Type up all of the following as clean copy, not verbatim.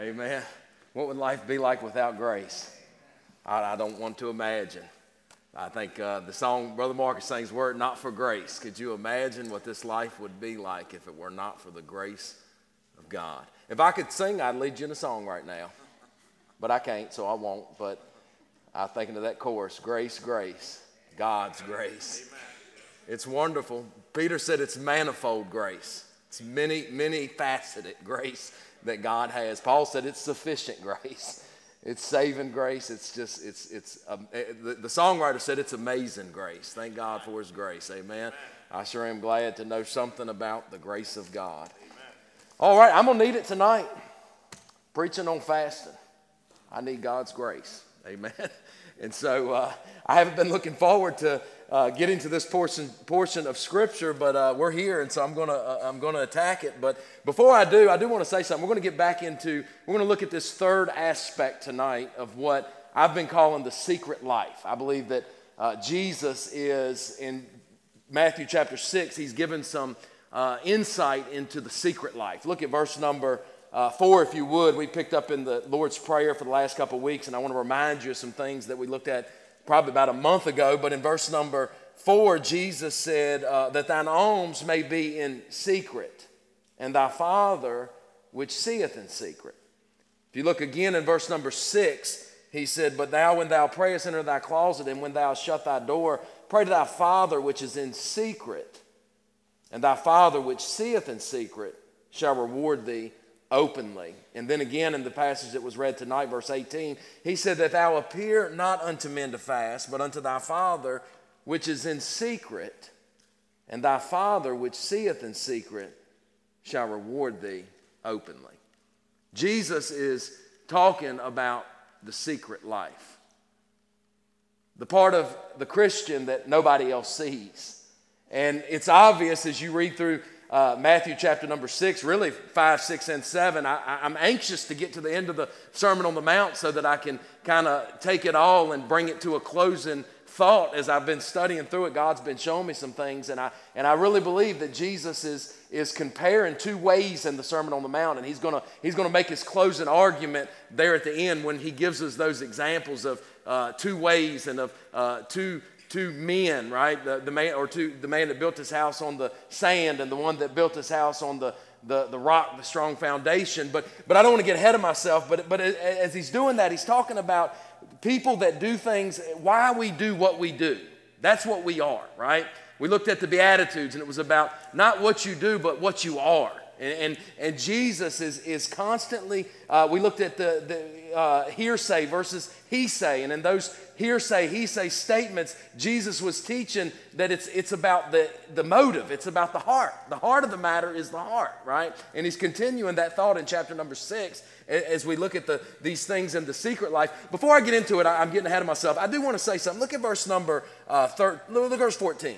Amen. What would life be like without grace? I don't want to imagine. I think the song Brother Marcus sings, "Were it not for grace." Could you imagine what this life would be like if it were not for the grace of God? If I could sing, I'd lead you in a song right now. But I can't, so I won't. But I'm thinking of that chorus, grace, grace, God's grace. Amen. It's wonderful. Peter said it's manifold grace. It's many faceted grace that God has. Paul said it's sufficient grace. It's saving grace. It's just, the songwriter said it's amazing grace. Thank God for his grace. Amen. I sure am glad to know something about the grace of God. All right, I'm going to need it tonight. Preaching on fasting. I need God's grace. Amen. And so I haven't been looking forward to getting to this portion of Scripture, but we're here, and so I'm gonna attack it. But before I do want to say something. We're going to look at this third aspect tonight of what I've been calling the secret life. I believe that Jesus is, in Matthew chapter 6, he's given some insight into the secret life. Look at verse number 4, if you would. We picked up in the Lord's Prayer for the last couple of weeks, and I want to remind you of some things that we looked at probably about a month ago. But in verse number 4, Jesus said that thine alms may be in secret, and thy Father which seeth in secret. If you look again in verse number 6, he said, but thou, when thou prayest, enter thy closet, and when thou shut thy door, pray to thy Father which is in secret, and thy Father which seeth in secret shall reward thee openly. And then again in the passage that was read tonight, verse 18, he said that thou appear not unto men to fast, but unto thy Father which is in secret, and thy Father which seeth in secret shall reward thee openly. Jesus is talking about the secret life, the part of the Christian that nobody else sees. And it's obvious as you read through Matthew chapter number 6, really 5, 6, and 7. I'm anxious to get to the end of the Sermon on the Mount so that I can kind of take it all and bring it to a closing thought. As I've been studying through it, God's been showing me some things, and I really believe that Jesus is comparing two ways in the Sermon on the Mount, and he's gonna make his closing argument there at the end when he gives us those examples of two ways and of two men, right? The man that built his house on the sand, and the one that built his house on the rock, the strong foundation. But I don't want to get ahead of myself. But as he's doing that, he's talking about people that do things, why we do what we do. That's what we are, right? We looked at the Beatitudes, and it was about not what you do, but what you are. And Jesus is constantly, we looked at the hearsay versus he say, and in those hearsay, he say statements, Jesus was teaching that it's about the motive, it's about the heart. The heart of the matter is the heart, right? And he's continuing that thought in chapter number 6 as we look at these things in the secret life. Before I get into it, I'm getting ahead of myself. I do want to say something. Look at verse number look at verse 14.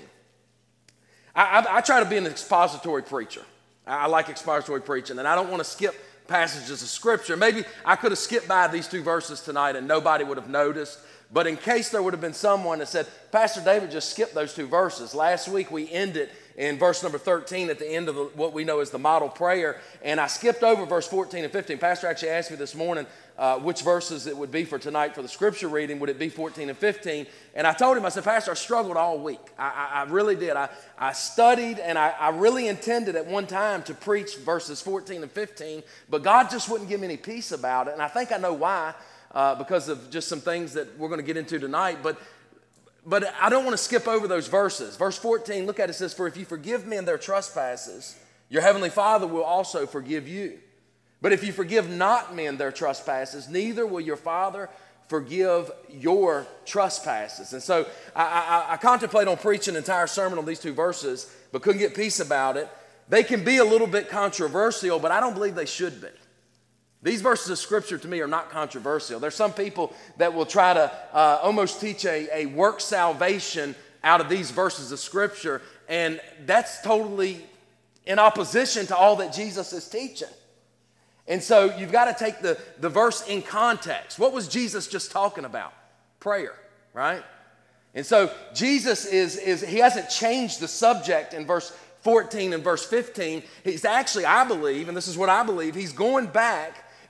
I try to be an expository preacher. I like expository preaching, and I don't want to skip passages of Scripture. Maybe I could have skipped by these two verses tonight and nobody would have noticed. But in case there would have been someone that said, Pastor David just skipped those two verses. Last week we ended in verse number 13 at the end of what we know as the model prayer. And I skipped over verse 14 and 15. Pastor actually asked me this morning which verses it would be for tonight for the Scripture reading. Would it be 14 and 15? And I told him, I said, Pastor, I struggled all week. I really did. I studied, and I really intended at one time to preach verses 14 and 15. But God just wouldn't give me any peace about it. And I think I know why. Because of just some things that we're going to get into tonight. But I don't want to skip over those verses. Verse 14, look at it, it says, for if you forgive men their trespasses, your heavenly Father will also forgive you. But if you forgive not men their trespasses, neither will your Father forgive your trespasses. And so I contemplate on preaching an entire sermon on these two verses, but couldn't get peace about it. They can be a little bit controversial, but I don't believe they should be. These verses of Scripture to me are not controversial. There's some people that will try to almost teach a work salvation out of these verses of Scripture, and that's totally in opposition to all that Jesus is teaching. And so you've got to take the verse in context. What was Jesus just talking about? Prayer, right? And so Jesus he hasn't changed the subject in verse 14 and verse 15. He's actually, I believe, and this is what I believe, he's going back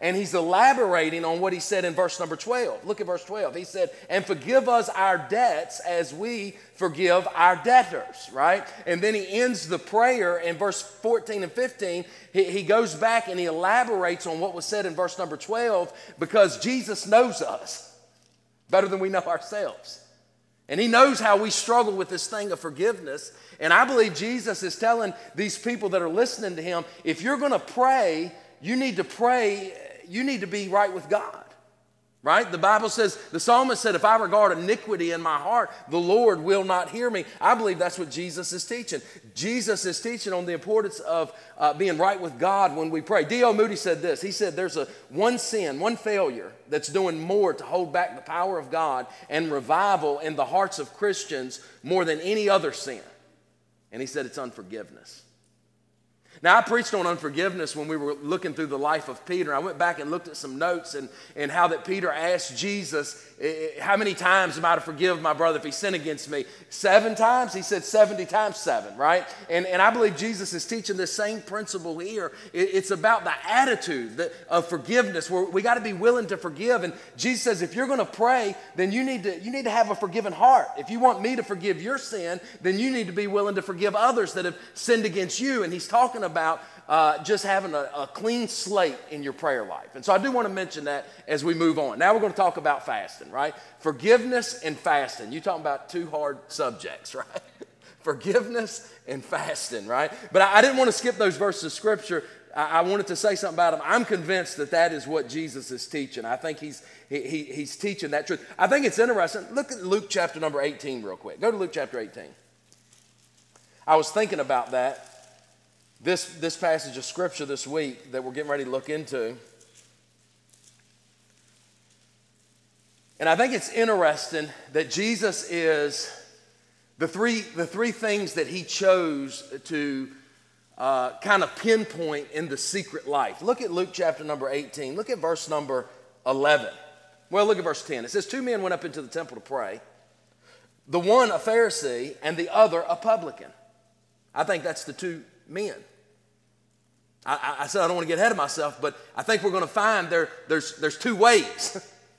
and he's elaborating on what he said in verse number 12. Look at verse 12. He said, and forgive us our debts as we forgive our debtors, right? And then he ends the prayer in verse 14 and 15. He goes back and he elaborates on what was said in verse number 12 because Jesus knows us better than we know ourselves. And he knows how we struggle with this thing of forgiveness. And I believe Jesus is telling these people that are listening to him, if you're going to pray, you need to be right with God. Right? The Bible says, the psalmist said, if I regard iniquity in my heart, the Lord will not hear me. I believe that's what Jesus is teaching. Jesus is teaching on the importance of being right with God when we pray. D.L. Moody said this. He said there's one sin, one failure that's doing more to hold back the power of God and revival in the hearts of Christians more than any other sin. And he said it's unforgiveness. Now, I preached on unforgiveness when we were looking through the life of Peter. I went back and looked at some notes and how that Peter asked Jesus, how many times am I to forgive my brother if he sinned against me? 7 times? He said 70 times 7, right? And I believe Jesus is teaching this same principle here. It's about the attitude of forgiveness, where we got to be willing to forgive. And Jesus says, if you're going to pray, then you need to have a forgiving heart. If you want me to forgive your sin, then you need to be willing to forgive others that have sinned against you. And he's talking about just having a clean slate in your prayer life. And so I do want to mention that as we move on. Now we're going to talk about fasting, right? Forgiveness and fasting. You're talking about 2 hard subjects, right? Forgiveness and fasting, right? But I didn't want to skip those verses of Scripture. I wanted to say something about them. I'm convinced that is what Jesus is teaching. I think he's teaching that truth. I think it's interesting. Look at Luke chapter number 18 real quick. Go to Luke chapter 18. I was thinking about that. This passage of Scripture this week that we're getting ready to look into. And I think it's interesting that Jesus is the three things that he chose to kind of pinpoint in the secret life. Look at Luke chapter number 18. Look at verse number 11. Well, look at verse 10. It says, 2 men went up into the temple to pray. The one a Pharisee and the other a publican. I think that's the 2 men. I said I don't want to get ahead of myself, but I think we're going to find there's 2 ways.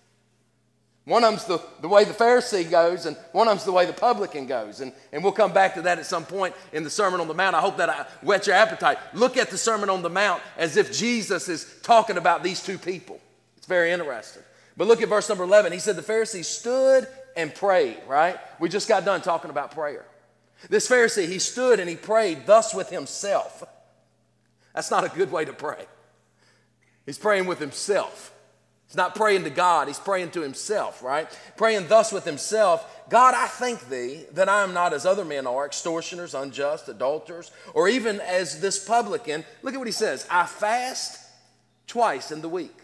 One of them's the way the Pharisee goes, and one of them's the way the publican goes. And we'll come back to that at some point in the Sermon on the Mount. I hope that I whet your appetite. Look at the Sermon on the Mount as if Jesus is talking about these 2 people. It's very interesting. But look at verse number 11. He said the Pharisee stood and prayed, right? We just got done talking about prayer. This Pharisee, he stood and he prayed thus with himself. That's not a good way to pray. He's praying with himself. He's not praying to God. He's praying to himself, right? Praying thus with himself. God, I thank thee that I am not as other men are, extortioners, unjust, adulterers, or even as this publican. Look at what he says. I fast twice in the week.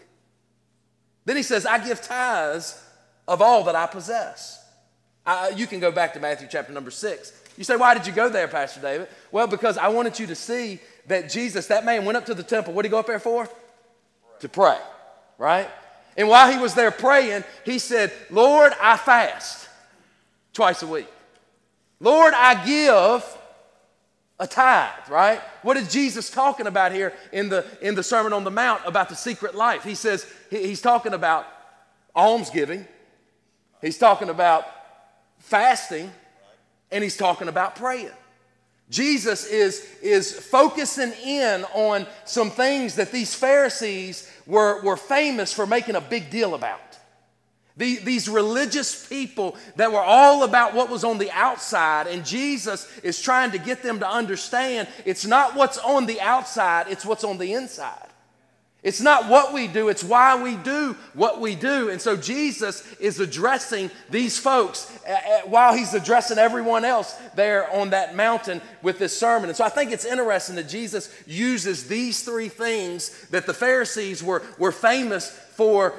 Then he says, I give tithes of all that I possess. You can go back to Matthew chapter number 6. You say, why did you go there, Pastor David? Well, because I wanted you to see that Jesus, that man went up to the temple. What did he go up there for? To pray, right? And while he was there praying, he said, Lord, I fast twice a week. Lord, I give a tithe, right? What is Jesus talking about here in the Sermon on the Mount about the secret life? He says, he's talking about almsgiving. He's talking about fasting. And he's talking about praying. Jesus is focusing in on some things that these Pharisees were famous for making a big deal about. These religious people that were all about what was on the outside, and Jesus is trying to get them to understand it's not what's on the outside, it's what's on the inside. It's not what we do, it's why we do what we do. And so Jesus is addressing these folks while he's addressing everyone else there on that mountain with this sermon. And so I think it's interesting that Jesus uses these 3 things that the Pharisees were famous for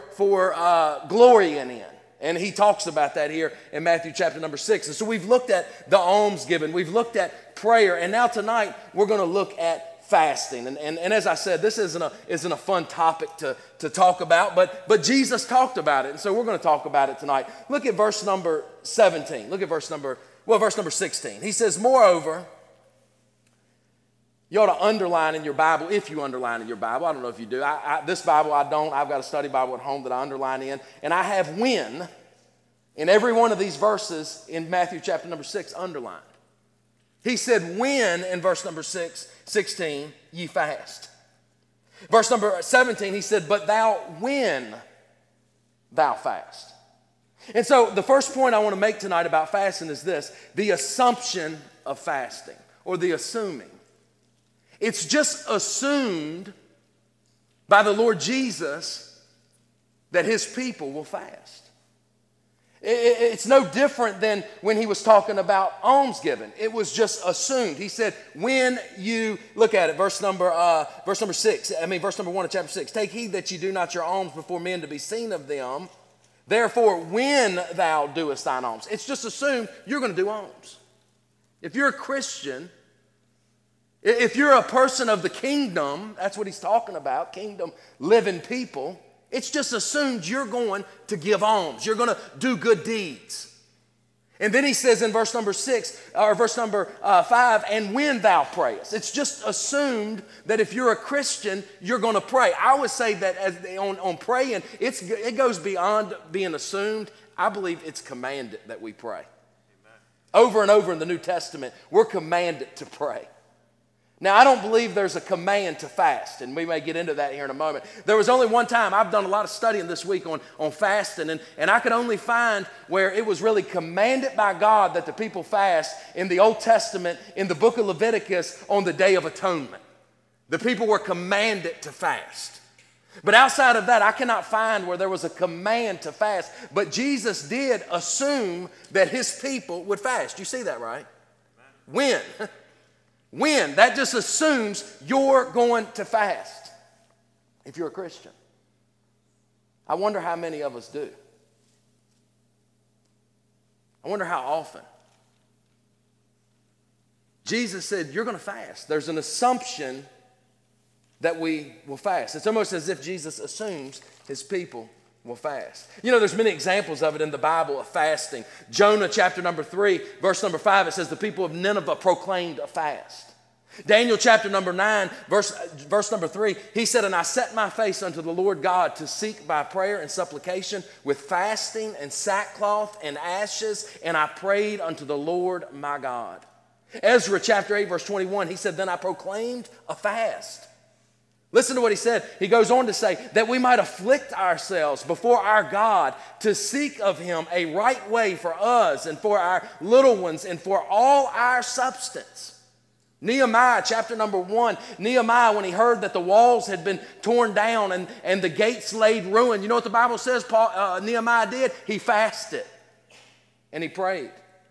glorying in. And he talks about that here in Matthew chapter number 6. And so we've looked at the almsgiving, we've looked at prayer, and now tonight we're going to look at fasting. And as I said, this isn't a fun topic to talk about, but Jesus talked about it. And so we're going to talk about it tonight. Look at verse number 17. Look at verse number 16. He says, moreover, You ought to underline in your Bible, if you underline in your Bible. I don't know if you do. This Bible I don't. I've got a study Bible at home that I underline in. And I have when in every one of these verses in Matthew chapter number 6 underlined. He said, when in verse number 16, ye fast. Verse number 17, he said, but thou when thou fast. And so the first point I want to make tonight about fasting is this: the assumption of fasting, or the assuming. It's just assumed by the Lord Jesus that his people will fast. It's no different than when he was talking about almsgiving. It was just assumed. He said, when you, look at it, verse number 1 of chapter 6. Take heed that you do not your alms before men to be seen of them. Therefore, when thou doest thine alms. It's just assumed you're going to do alms. If you're a Christian, if you're a person of the kingdom, that's what he's talking about, kingdom living people, it's just assumed you're going to give alms. You're going to do good deeds. And then he says in verse number 5, and when thou prayest. It's just assumed that if you're a Christian, you're going to pray. I would say that on praying, it goes beyond being assumed. I believe it's commanded that we pray. Amen. Over and over in the New Testament, we're commanded to pray. Now, I don't believe there's a command to fast, and we may get into that here in a moment. There was only one time. I've done a lot of studying this week on fasting, and I could only find where it was really commanded by God that the people fast in the Old Testament, in the book of Leviticus, on the Day of Atonement. The people were commanded to fast. But outside of that, I cannot find where there was a command to fast. But Jesus did assume that his people would fast. You see that, right? When? When? That just assumes you're going to fast if you're a Christian. I wonder how many of us do. I wonder how often. Jesus said, you're going to fast. There's an assumption that we will fast. It's almost as if Jesus assumes his people will fast. You know, there's many examples of it in the Bible of fasting. Jonah chapter number 3, verse number 5, it says the people of Nineveh proclaimed a fast. Daniel chapter number 9, verse number 3, he said, and I set my face unto the Lord God to seek by prayer and supplication with fasting and sackcloth and ashes, and I prayed unto the Lord my God. Ezra chapter 8, verse 21, he said, then I proclaimed a fast. Listen to what he said. He goes on to say, that we might afflict ourselves before our God to seek of him a right way for us and for our little ones and for all our substance. Nehemiah chapter number 1, Nehemiah, when he heard that the walls had been torn down and the gates laid ruined, you know what the Bible says Nehemiah did? He fasted and he prayed.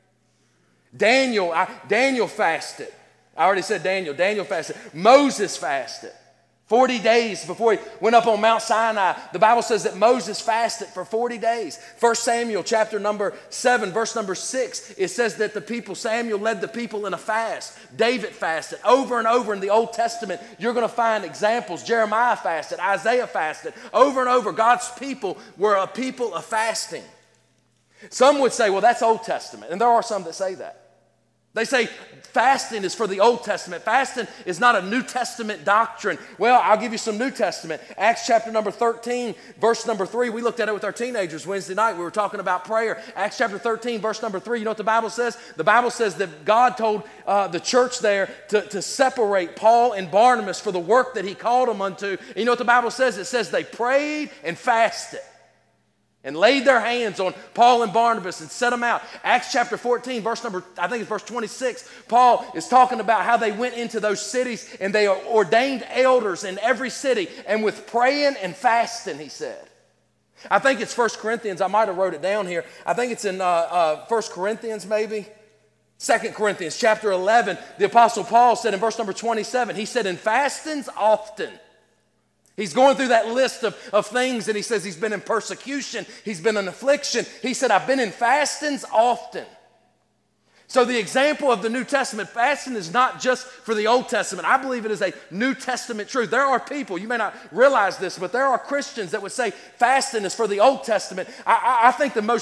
Daniel fasted. I already said Daniel fasted. Moses fasted. 40 days before he went up on Mount Sinai, the Bible says that Moses fasted for 40 days. 1 Samuel chapter number 7, verse number 6, it says that Samuel led the people in a fast. David fasted. Over and over in the Old Testament, you're going to find examples. Jeremiah fasted. Isaiah fasted. Over and over, God's people were a people of fasting. Some would say, well, that's Old Testament. And there are some that say that. They say fasting is for the Old Testament. Fasting is not a New Testament doctrine. Well, I'll give you some New Testament. Acts chapter number 13, verse number 3. We looked at it with our teenagers Wednesday night. We were talking about prayer. Acts chapter 13, verse number 3. You know what the Bible says? The Bible says that God told the church there to separate Paul and Barnabas for the work that he called them unto. And you know what the Bible says? It says they prayed and fasted and laid their hands on Paul and Barnabas and set them out. Acts chapter 14, verse 26, Paul is talking about how they went into those cities and they ordained elders in every city, and with praying and fasting, he said. I think it's 1 Corinthians. I might have wrote it down here. I think it's in 1 Corinthians maybe. 2 Corinthians chapter 11, the Apostle Paul said in verse number 27, he said, in fastings often. He's going through that list of things, and he says he's been in persecution, he's been in affliction. He said, I've been in fastings often. So the example of the New Testament, fasting is not just for the Old Testament. I believe it is a New Testament truth. There are people, you may not realize this, but there are Christians that would say fasting is for the Old Testament. I think the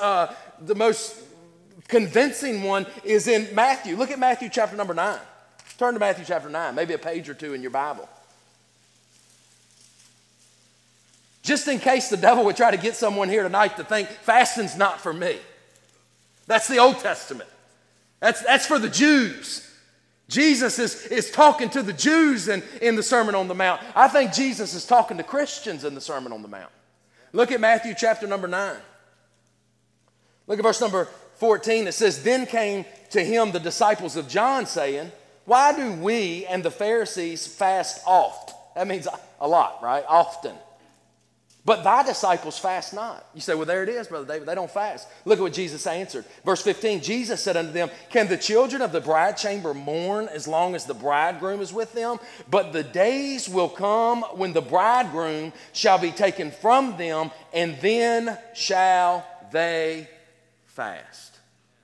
most convincing one is in Matthew. Look at Matthew chapter number 9. Turn to Matthew chapter 9, maybe a page or two in your Bible. Just in case the devil would try to get someone here tonight to think fasting's not for me. That's the Old Testament. That's for the Jews. Jesus is talking to the Jews in the Sermon on the Mount. I think Jesus is talking to Christians in the Sermon on the Mount. Look at Matthew chapter number 9. Look at verse number 14. It says, "Then came to him the disciples of John, saying, Why do we and the Pharisees fast oft?" That means a lot, right? Often. "But thy disciples fast not." You say, well, there it is, Brother David. They don't fast. Look at what Jesus answered. Verse 15, Jesus said unto them, "Can the children of the bride chamber mourn as long as the bridegroom is with them? But the days will come when the bridegroom shall be taken from them, and then shall they fast."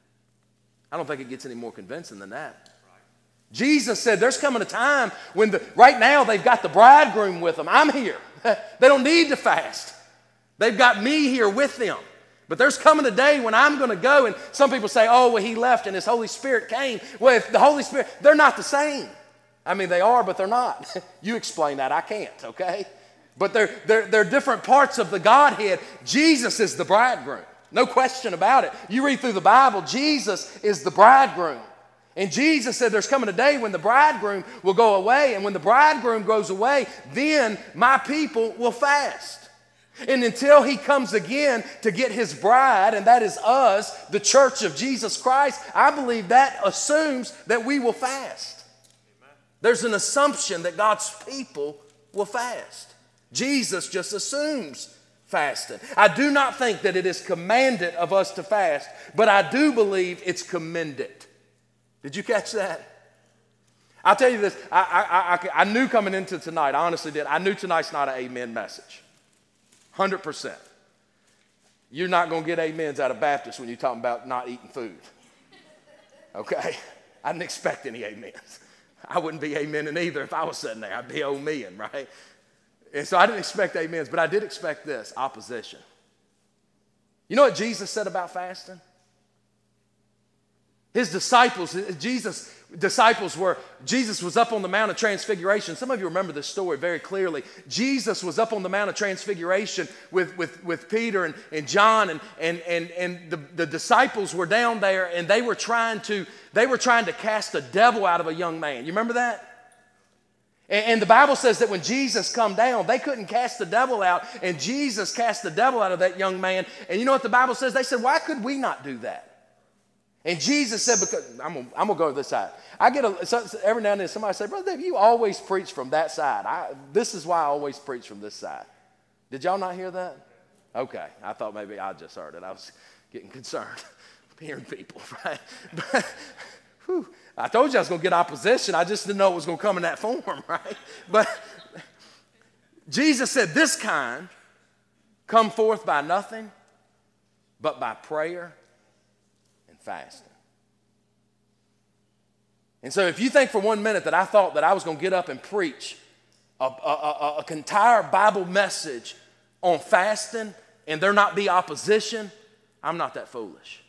I don't think it gets any more convincing than that. Jesus said there's coming a time when right now they've got the bridegroom with them. I'm here. They don't need to fast. They've got me here with them. But there's coming a day when I'm going to go, and some people say, oh, well, he left and his Holy Spirit came. Well, if the Holy Spirit, they're not the same. I mean, they are, but they're not. You explain that. I can't, okay? But they're different parts of the Godhead. Jesus is the bridegroom. No question about it. You read through the Bible, Jesus is the bridegroom. And Jesus said there's coming a day when the bridegroom will go away, and when the bridegroom goes away, then my people will fast. And until he comes again to get his bride, and that is us, the church of Jesus Christ, I believe that assumes that we will fast. Amen. There's an assumption that God's people will fast. Jesus just assumes fasting. I do not think that it is commanded of us to fast, but I do believe it's commended. Did you catch that? I'll tell you this, I knew coming into tonight, I honestly did, I knew tonight's not an amen message. 100%. You're not going to get amens out of Baptists when you're talking about not eating food. Okay? I didn't expect any amens. I wouldn't be amening either if I was sitting there. I'd be oh-meing, right? And so I didn't expect amens, but I did expect this, opposition. You know what Jesus said about fasting? His disciples, Jesus was up on the Mount of Transfiguration. Some of you remember this story very clearly. Jesus was up on the Mount of Transfiguration with Peter and John, and the disciples were down there, and they were trying to cast a devil out of a young man. You remember that? And the Bible says that when Jesus come down, they couldn't cast the devil out, and Jesus cast the devil out of that young man. And you know what the Bible says? They said, why could we not do that? And Jesus said, because I'm gonna go to this side. Every now and then somebody say, Brother Dave, you always preach from that side. This is why I always preach from this side. Did y'all not hear that? Okay, I thought maybe I just heard it. I was getting concerned hearing people, right? But, I told you I was gonna get opposition. I just didn't know it was gonna come in that form, right? But Jesus said, this kind come forth by nothing but by prayer and fasting. And so if you think for 1 minute that I thought that I was going to get up and preach an entire Bible message on fasting and there not be opposition, I'm not that foolish.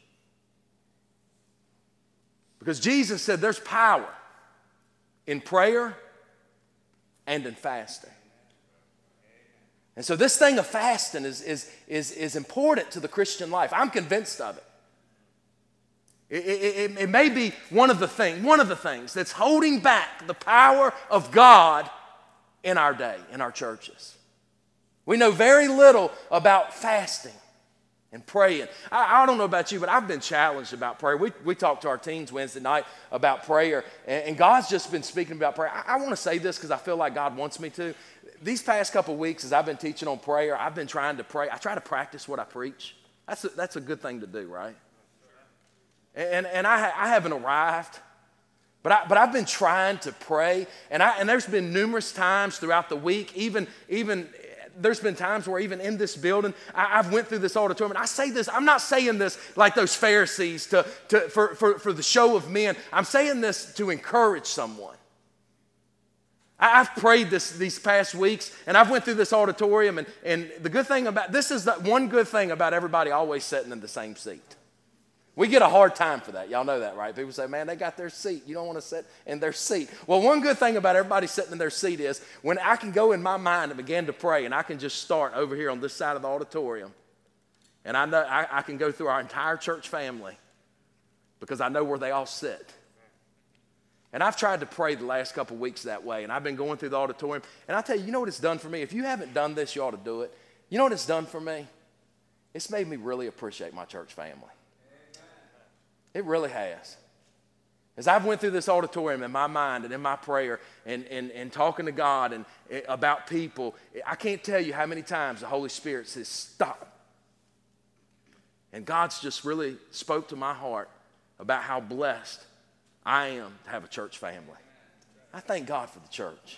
Because Jesus said there's power in prayer and in fasting. And so this thing of fasting is important to the Christian life. I'm convinced of it. It may be one of the things that's holding back the power of God in our day, in our churches. We know very little about fasting and praying. I don't know about you, but I've been challenged about prayer. We talked to our teens Wednesday night about prayer, and God's just been speaking about prayer. I want to say this because I feel like God wants me to. These past couple of weeks, as I've been teaching on prayer, I've been trying to pray. I try to practice what I preach. That's a good thing to do, right? And I haven't arrived, but I've been trying to pray, and there's been numerous times throughout the week, even there's been times where even in this building, I've went through this auditorium, and I say this, I'm not saying this like those Pharisees for the show of men. I'm saying this to encourage someone. I've prayed these past weeks, and I've went through this auditorium, and the good thing about this is that one good thing about everybody always sitting in the same seat. We get a hard time for that. Y'all know that, right? People say, man, they got their seat. You don't want to sit in their seat. Well, one good thing about everybody sitting in their seat is when I can go in my mind and begin to pray, and I can just start over here on this side of the auditorium, and I know I can go through our entire church family because I know where they all sit. And I've tried to pray the last couple weeks that way, and I've been going through the auditorium, and I tell you, you know what it's done for me? If you haven't done this, you ought to do it. You know what it's done for me? It's made me really appreciate my church family. It really has. As I've went through this auditorium in my mind and in my prayer and talking to God and about people, I can't tell you how many times the Holy Spirit says, stop. And God's just really spoke to my heart about how blessed I am to have a church family. I thank God for the church.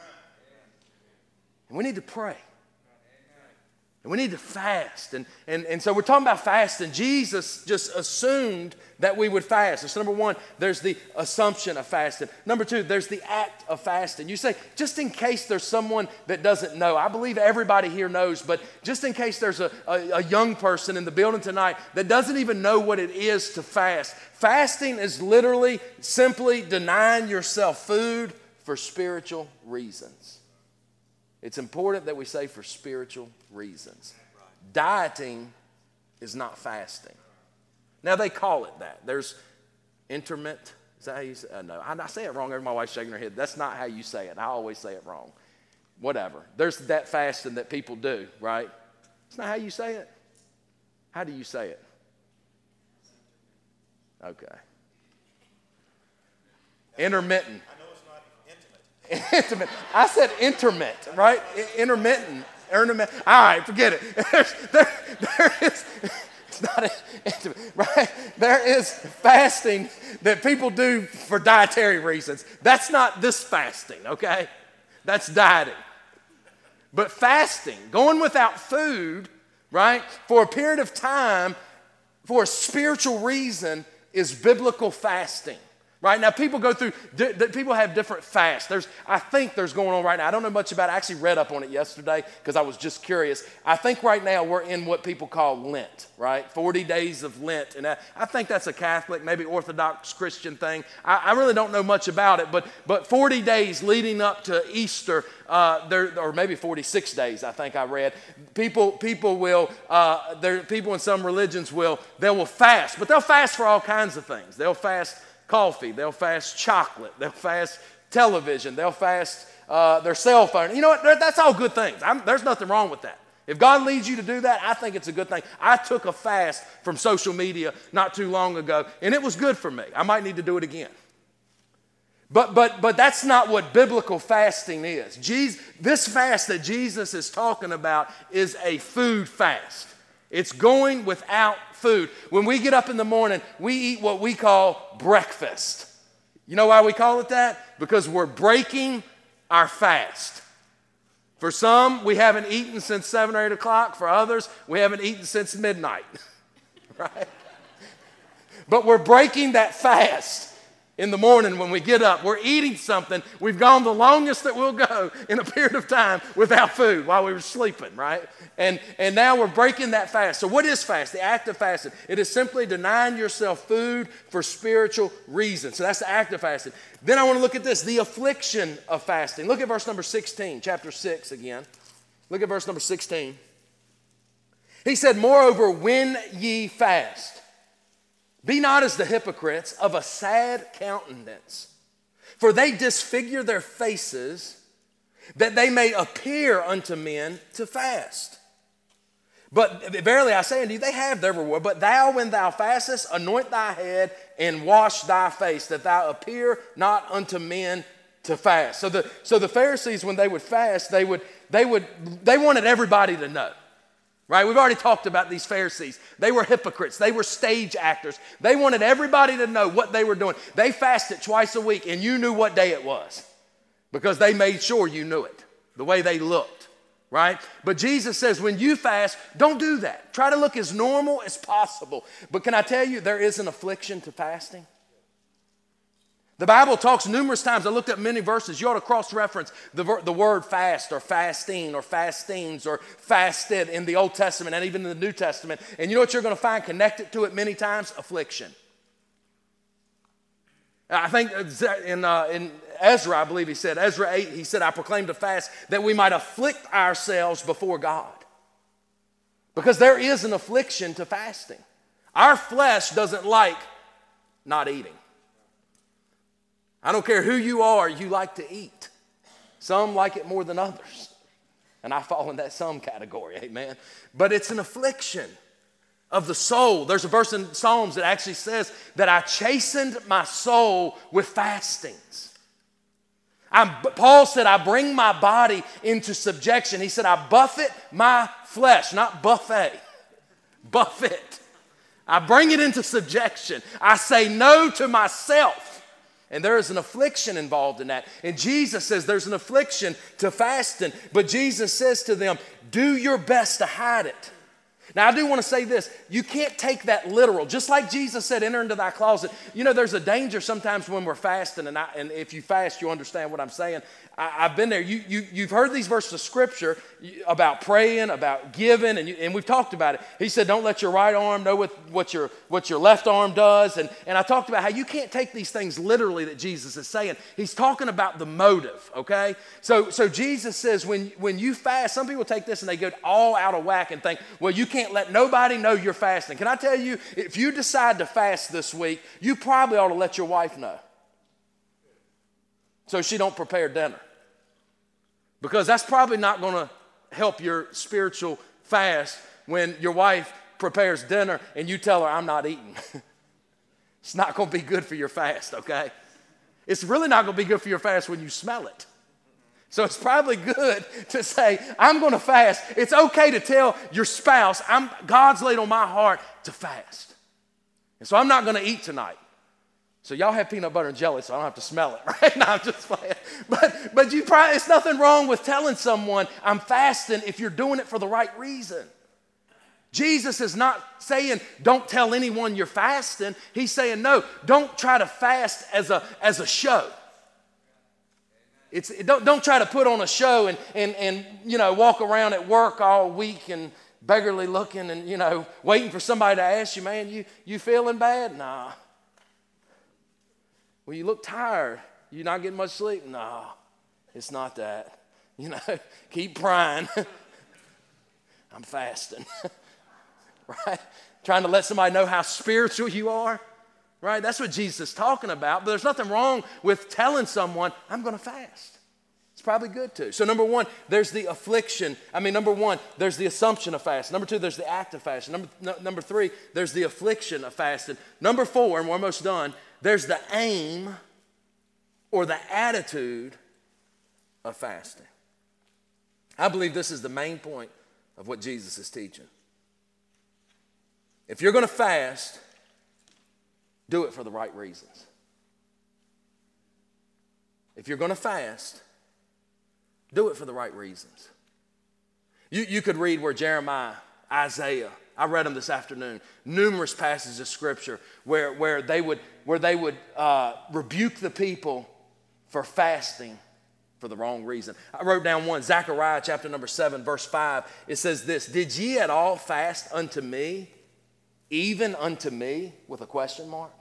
And we need to pray. And we need to fast. And so we're talking about fasting. Jesus just assumed that we would fast. So number one, there's the assumption of fasting. Number two, there's the act of fasting. You say, just in case there's someone that doesn't know. I believe everybody here knows, but just in case there's a young person in the building tonight that doesn't even know what it is to fast. Fasting is literally simply denying yourself food for spiritual reasons. It's important that we say for spiritual reasons. Dieting is not fasting. Now, they call it that. There's intermittent. Is that how you say it? No, I say it wrong. My wife's shaking her head. That's not how you say it. I always say it wrong. Whatever. There's that fasting that people do, right? It's not how you say it. How do you say it? Okay. Intermittent. Intimate. I said intermittent, right? Intermittent. All right, forget it. There is, it's not intimate, right? There is fasting that people do for dietary reasons. That's not this fasting, okay? That's dieting. But fasting, going without food, right, for a period of time for a spiritual reason is biblical fasting. Right now, people go through, people have different fasts. I think there's going on right now. I don't know much about it. I actually read up on it yesterday because I was just curious. I think right now we're in what people call Lent, right? 40 days of Lent. And I think that's a Catholic, maybe Orthodox Christian thing. I really don't know much about it, but 40 days leading up to Easter, or maybe 46 days, I think I read. People in some religions will fast, but they'll fast for all kinds of things. They'll fast coffee, they'll fast chocolate, they'll fast television, they'll fast their cell phone. You know what? That's all good things. There's nothing wrong with that. If God leads you to do that, I think it's a good thing. I took a fast from social media not too long ago, and it was good for me. I might need to do it again. But that's not what biblical fasting is. This fast that Jesus is talking about is a food fast. It's going without food. When we get up in the morning, we eat what we call breakfast. You know why we call it that? Because we're breaking our fast. For some, we haven't eaten since 7 or 8 o'clock. For others, we haven't eaten since midnight. Right? But we're breaking that fast. In the morning when we get up, we're eating something. We've gone the longest that we'll go in a period of time without food while we were sleeping, right? And now we're breaking that fast. So what is fast? The act of fasting. It is simply denying yourself food for spiritual reasons. So that's the act of fasting. Then I want to look at this, the affliction of fasting. Look at verse number 16, chapter 6 again. Look at verse number 16. He said, moreover, when ye fast, be not as the hypocrites of a sad countenance, for they disfigure their faces, that they may appear unto men to fast. But verily I say unto you, they have their reward. But thou, when thou fastest, anoint thy head and wash thy face, that thou appear not unto men to fast. So the Pharisees, when they would fast, they wanted everybody to know. Right? We've already talked about these Pharisees. They were hypocrites. They were stage actors. They wanted everybody to know what they were doing. They fasted twice a week, and you knew what day it was because they made sure you knew it, the way they looked, right? But Jesus says, when you fast, don't do that. Try to look as normal as possible. But can I tell you, there is an affliction to fasting? The Bible talks numerous times. I looked at many verses. You ought to cross-reference the word fast or fasting or fastings or fasted in the Old Testament and even in the New Testament. And you know what you're going to find connected to it many times? Affliction. I think in Ezra, I believe he said, Ezra 8, he said, I proclaimed a fast that we might afflict ourselves before God. Because there is an affliction to fasting. Our flesh doesn't like not eating. I don't care who you are, you like to eat. Some like it more than others. And I fall in that some category, amen. But it's an affliction of the soul. There's a verse in Psalms that actually says that I chastened my soul with fastings. Paul said, I bring my body into subjection. He said, I buffet my flesh, not buffet, buffet. I bring it into subjection. I say no to myself. And there is an affliction involved in that. And Jesus says there's an affliction to fasting. But Jesus says to them, do your best to hide it. Now, I do want to say this. You can't take that literal. Just like Jesus said, enter into thy closet. You know, there's a danger sometimes when we're fasting. And if you fast, you'll understand what I'm saying. I've been there. You've heard these verses of Scripture about praying, about giving, and we've talked about it. He said, don't let your right arm know what your left arm does. And I talked about how you can't take these things literally that Jesus is saying. He's talking about the motive, okay? So Jesus says when you fast, some people take this and they go all out of whack and think, well, you can't let nobody know you're fasting. Can I tell you, if you decide to fast this week, you probably ought to let your wife know, so she don't prepare dinner. Because that's probably not going to help your spiritual fast when your wife prepares dinner and you tell her, I'm not eating. It's not going to be good for your fast, okay? It's really not going to be good for your fast when you smell it. So it's probably good to say, I'm going to fast. It's okay to tell your spouse, God's laid on my heart to fast. And so I'm not going to eat tonight. So y'all have peanut butter and jelly, so I don't have to smell it, right? No, I'm just playing. But it's nothing wrong with telling someone I'm fasting if you're doing it for the right reason. Jesus is not saying don't tell anyone you're fasting. He's saying no, don't try to fast as a show. Don't try to put on a show and walk around at work all week and beggarly looking and waiting for somebody to ask you, man, you feeling bad? Nah. Well, you look tired. You not getting much sleep? No, it's not that. Keep prying. I'm fasting. Right? Trying to let somebody know how spiritual you are. Right? That's what Jesus is talking about. But there's nothing wrong with telling someone, I'm going to fast. It's probably good to. So number one, there's the affliction. Number one, there's the assumption of fasting. Number two, there's the act of fasting. Number three, there's the affliction of fasting. Number four, and we're almost done, there's the aim or the attitude of fasting. I believe this is the main point of what Jesus is teaching. If you're going to fast, do it for the right reasons. If you're going to fast, do it for the right reasons. You could read where Jeremiah, Isaiah, I read them this afternoon, numerous passages of Scripture where they would rebuke the people for fasting for the wrong reason. I wrote down one, Zechariah chapter number 7, verse 5. It says this, did ye at all fast unto me, even unto me, with a question mark?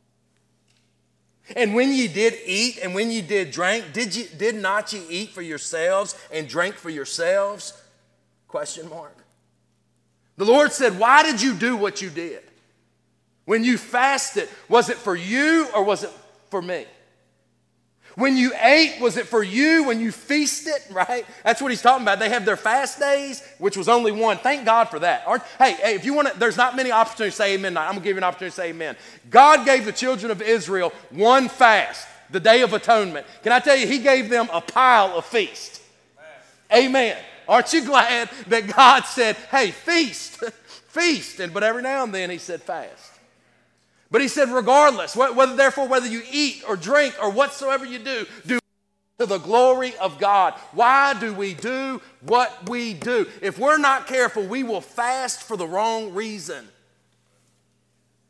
And when ye did eat and when ye did drink, did not ye eat for yourselves and drink for yourselves? Question mark. The Lord said, why did you do what you did? When you fasted, was it for you or was it for me? When you ate, was it for you? When you feasted, right? That's what he's talking about. They have their fast days, which was only one. Thank God for that. Hey, if you want to, there's not many opportunities to say amen tonight. I'm going to give you an opportunity to say amen. God gave the children of Israel one fast, the Day of Atonement. Can I tell you, he gave them a pile of feast. Amen. Aren't you glad that God said, hey, feast, feast. But every now and then he said fast. But he said, regardless, whether you eat or drink or whatsoever you do to the glory of God. Why do we do what we do? If we're not careful, we will fast for the wrong reason.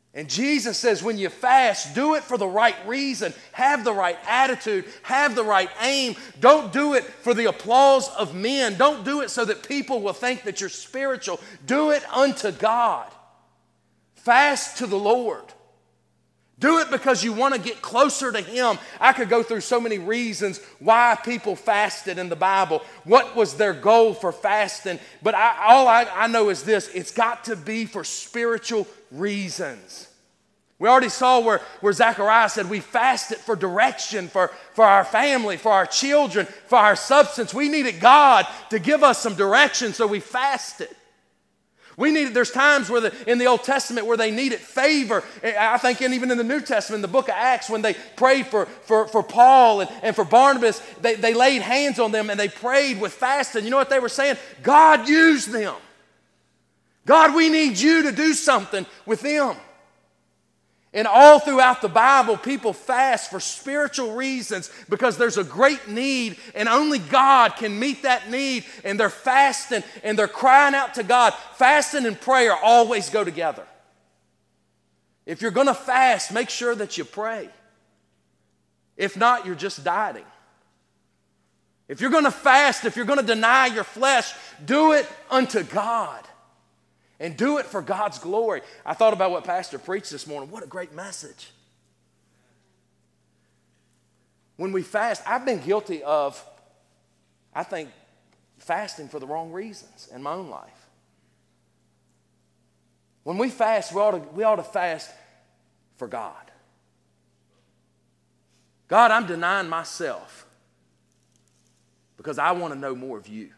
And Jesus says when you fast, do it for the right reason. Have the right attitude. Have the right aim. Don't do it for the applause of men. Don't do it so that people will think that you're spiritual. Do it unto God. Fast to the Lord. Do it because you want to get closer to Him. I could go through so many reasons why people fasted in the Bible. What was their goal for fasting? But all I know is this. It's got to be for spiritual reasons. We already saw where Zechariah said we fasted for direction, for our family, for our children, for our substance. We needed God to give us some direction, so we fasted. There's times in the Old Testament where they needed favor. I think even in the New Testament, in the book of Acts, when they prayed for Paul and for Barnabas, they laid hands on them and they prayed with fasting. You know what they were saying? God, use them. God, we need you to do something with them. And all throughout the Bible, people fast for spiritual reasons because there's a great need and only God can meet that need. And they're fasting and they're crying out to God. Fasting and prayer always go together. If you're going to fast, make sure that you pray. If not, you're just dieting. If you're going to fast, if you're going to deny your flesh, do it unto God. And do it for God's glory. I thought about what Pastor preached this morning. What a great message. When we fast, I've been guilty of, I think, fasting for the wrong reasons in my own life. When we fast, we ought to fast for God. God, I'm denying myself because I want to know more of you.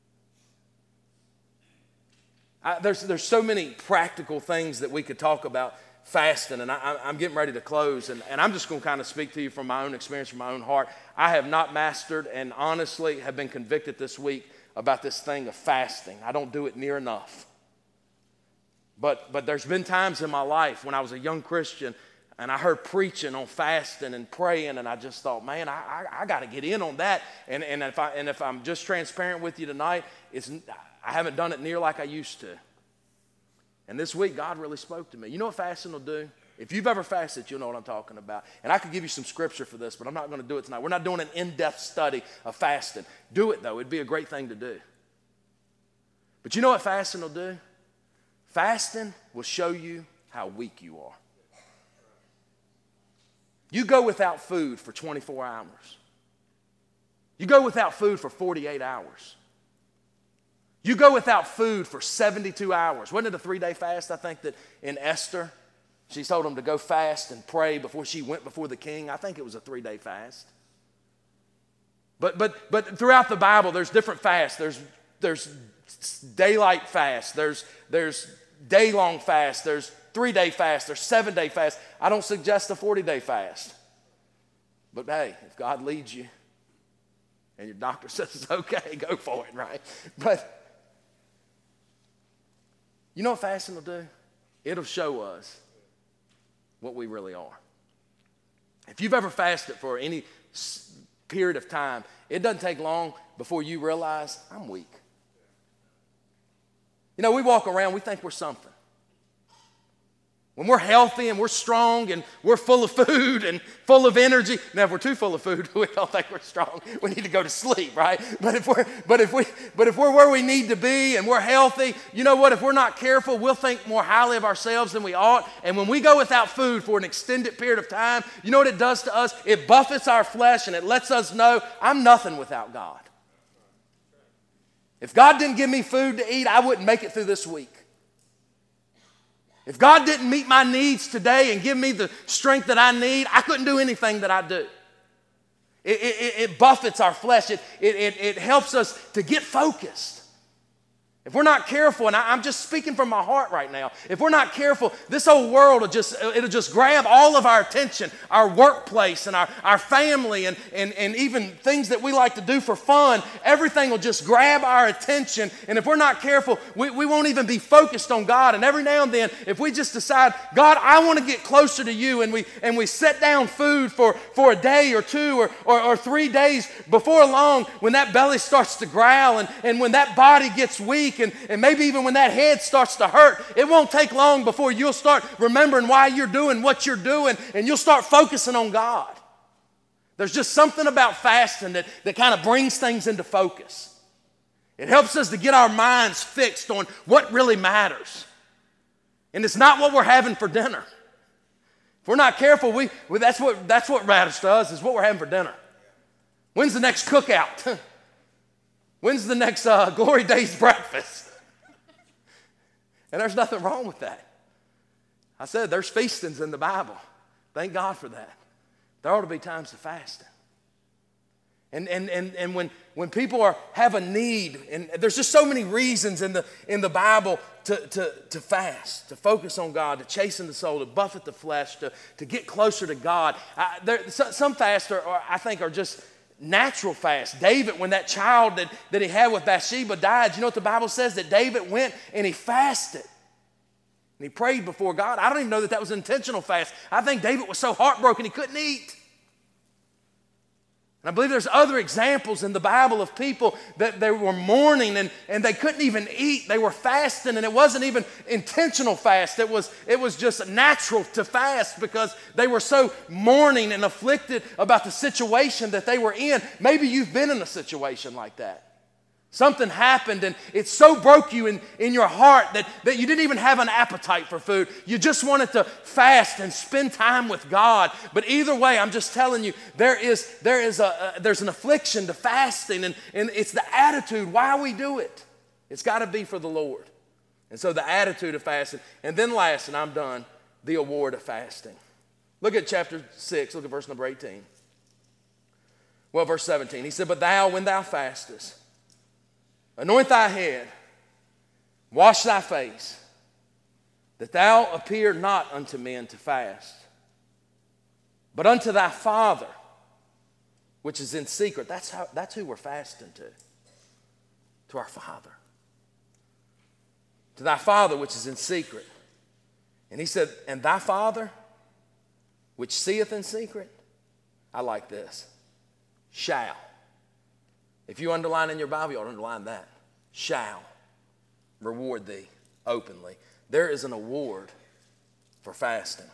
There's so many practical things that we could talk about fasting, and I'm getting ready to close, and I'm just going to kind of speak to you from my own experience, from my own heart. I have not mastered and honestly have been convicted this week about this thing of fasting. I don't do it near enough. But there's been times in my life when I was a young Christian and I heard preaching on fasting and praying, and I just thought, man, I got to get in on that. And if I'm just transparent with you tonight, I haven't done it near like I used to. And this week, God really spoke to me. You know what fasting will do? If you've ever fasted, you'll know what I'm talking about. And I could give you some scripture for this, but I'm not going to do it tonight. We're not doing an in-depth study of fasting. Do it, though. It'd be a great thing to do. But you know what fasting will do? Fasting will show you how weak you are. You go without food for 24 hours. You go without food for 48 hours. You go without food for 72 hours. Wasn't it a 3-day fast, I think, that in Esther? She told them to go fast and pray before she went before the king. I think it was a 3-day fast. But throughout the Bible, there's different fasts. There's daylight fast. There's day-long fast. There's 3-day fast. There's 7-day fast. I don't suggest a 40-day fast. But hey, if God leads you and your doctor says it's okay, go for it, right? But you know what fasting will do? It'll show us what we really are. If you've ever fasted for any period of time, it doesn't take long before you realize I'm weak. You know, we walk around, we think we're something. When we're healthy and we're strong and we're full of food and full of energy. Now, if we're too full of food, we don't think we're strong. We need to go to sleep, right? But if we're where we need to be and we're healthy, you know what? If we're not careful, we'll think more highly of ourselves than we ought. And when we go without food for an extended period of time, you know what it does to us? It buffets our flesh and it lets us know I'm nothing without God. If God didn't give me food to eat, I wouldn't make it through this week. If God didn't meet my needs today and give me the strength that I need, I couldn't do anything that I do. It buffets our flesh. It helps us to get focused. If we're not careful, and I'm just speaking from my heart right now, if we're not careful, this whole world will just grab all of our attention, our workplace and our family and even things that we like to do for fun. Everything will just grab our attention. And if we're not careful, we won't even be focused on God. And every now and then, if we just decide, God, I want to get closer to you, and we set down food for a day or two or 3 days, before long, when that belly starts to growl and when that body gets weak, weak, and maybe even when that head starts to hurt, it won't take long before you'll start remembering why you're doing what you're doing, and you'll start focusing on God. There's just something about fasting that kind of brings things into focus. It helps us to get our minds fixed on what really matters. And it's not what we're having for dinner. If we're not careful, that's what matters to us, is what we're having for dinner. When's the next cookout? When's the next Glory Days breakfast? And there's nothing wrong with that. I said there's feastings in the Bible. Thank God for that. There ought to be times of fasting. And when people have a need, and there's just so many reasons in the Bible to fast, to focus on God, to chasten the soul, to buffet the flesh, to get closer to God. Some fasts I think are just natural fasts. David, when that child that he had with Bathsheba died, you know what the Bible says? That David went and he fasted. And he prayed before God. I don't even know that was an intentional fast. I think David was so heartbroken he couldn't eat. And I believe there's other examples in the Bible of people that they were mourning and they couldn't even eat. They were fasting, and it wasn't even intentional fast. It was just natural to fast because they were so mourning and afflicted about the situation that they were in. Maybe you've been in a situation like that. Something happened and it so broke you in your heart that you didn't even have an appetite for food. You just wanted to fast and spend time with God. But either way, I'm just telling you, there's an affliction to fasting, and it's the attitude why we do it. It's got to be for the Lord. And so the attitude of fasting. And then last, and I'm done, the award of fasting. Look at chapter 6, look at verse number 18. Well, verse 17, he said, "But thou, when thou fastest, anoint thy head, wash thy face, that thou appear not unto men to fast, but unto thy Father, which is in secret." That's who we're fasting to our Father. To thy Father, which is in secret. And he said, "And thy Father, which seeth in secret," I like this, "shall." If you underline in your Bible, you ought to underline that. "Shall reward thee openly." There is an award for fasting.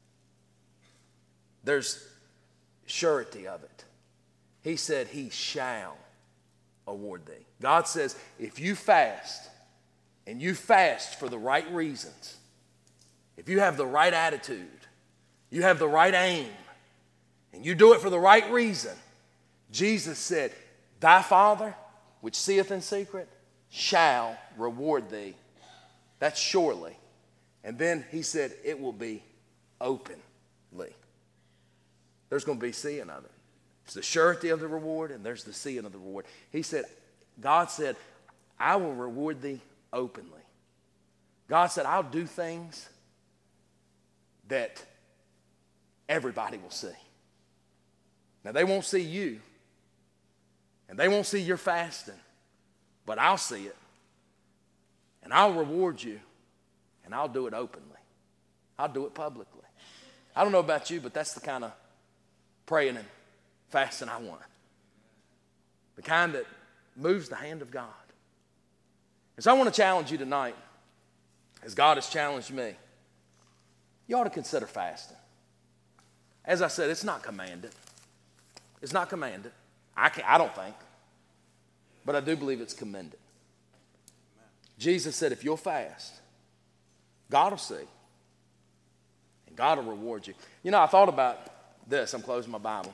There's surety of it. He said he shall award thee. God says if you fast, and you fast for the right reasons, if you have the right attitude, you have the right aim, and you do it for the right reason, Jesus said, "Thy Father, which seeth in secret, shall reward thee." That's surely. And then he said, it will be openly. There's going to be seeing of it. It's the surety of the reward, and there's the seeing of the reward. He said, God said, "I will reward thee openly." God said, "I'll do things that everybody will see." Now, they won't see you, and they won't see your fasting, but I'll see it, and I'll reward you, and I'll do it openly. I'll do it publicly. I don't know about you, but that's the kind of praying and fasting I want. The kind that moves the hand of God. And so I want to challenge you tonight, as God has challenged me. You ought to consider fasting. As I said, it's not commanded. It's not commanded. I don't think. But I do believe it's commended. Jesus said, if you'll fast, God will see. And God will reward you. You know, I thought about this. I'm closing my Bible.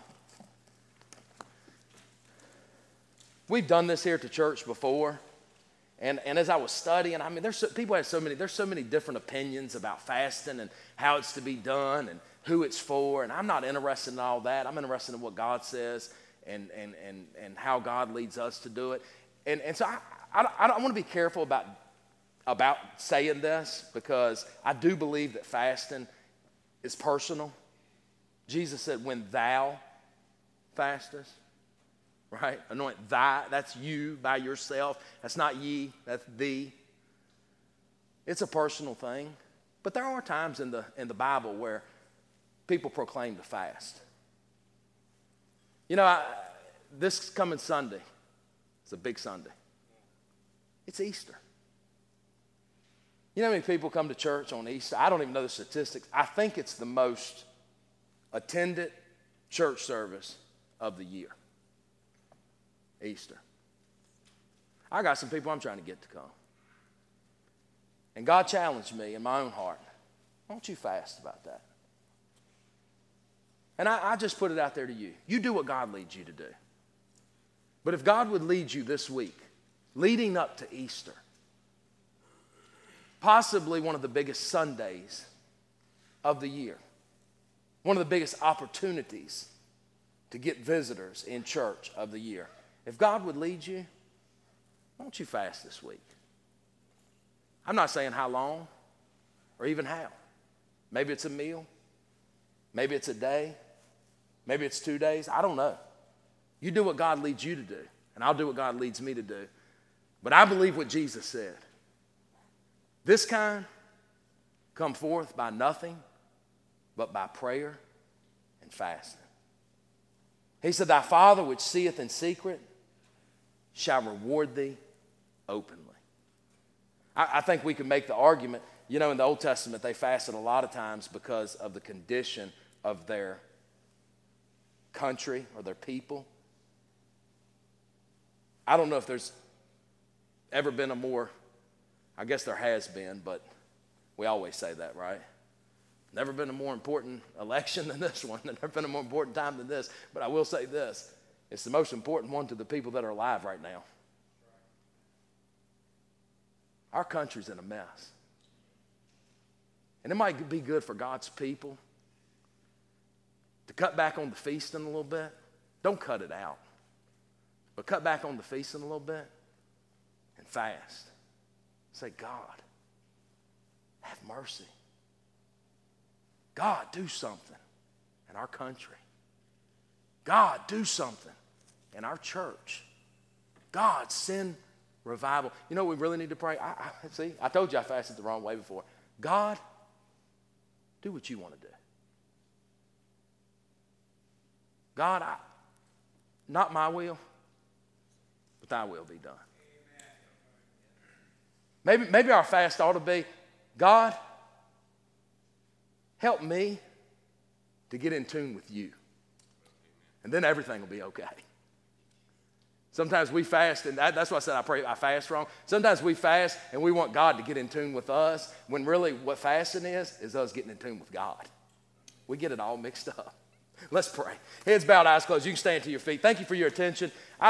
We've done this here at the church before. And as I was studying, I mean, there's so many different opinions about fasting and how it's to be done and who it's for. And I'm not interested in all that. I'm interested in what God says and how God leads us to do it. And so I want to be careful about saying this, because I do believe that fasting is personal. Jesus said, when thou fastest, right? Anoint thy, that's you by yourself. That's not ye, that's thee. It's a personal thing. But there are times in the Bible where people proclaim to fast. You know, this coming Sunday, it's a big Sunday. It's Easter. You know how many people come to church on Easter? I don't even know the statistics. I think it's the most attended church service of the year. Easter. I got some people I'm trying to get to come. And God challenged me in my own heart. Why don't you fast about that? And I just put it out there to you. You do what God leads you to do. But if God would lead you this week, leading up to Easter, possibly one of the biggest Sundays of the year, one of the biggest opportunities to get visitors in church of the year. If God would lead you, why don't you fast this week? I'm not saying how long or even how. Maybe it's a meal. Maybe it's a day. Maybe it's 2 days. I don't know. You do what God leads you to do, and I'll do what God leads me to do. But I believe what Jesus said. This kind come forth by nothing but by prayer and fasting. He said, thy Father which seeth in secret shall reward thee openly. I think we can make the argument, you know, in the Old Testament, they fasted a lot of times because of the condition of their country or their people. I don't know if there's ever been a more, I guess there has been, but we always say that, right? Never been a more important election than this one. Never been a more important time than this. But I will say this, it's the most important one to the people that are alive right now. Our country's in a mess. And it might be good for God's people to cut back on the feasting a little bit. Don't cut it out. But cut back on the feasting a little bit and fast. Say, God, have mercy. God, do something in our country. God, do something in our church. God, send revival. You know what we really need to pray? I told you I fasted the wrong way before. God, do what you want to do. God, not my will, but thy will be done. Maybe our fast ought to be, God, help me to get in tune with you. And then everything will be okay. Sometimes we fast, and that's why I said I fast wrong. Sometimes we fast and we want God to get in tune with us, when really what fasting is us getting in tune with God. We get it all mixed up. Let's pray. Heads bowed, eyes closed. You can stand to your feet. Thank you for your attention.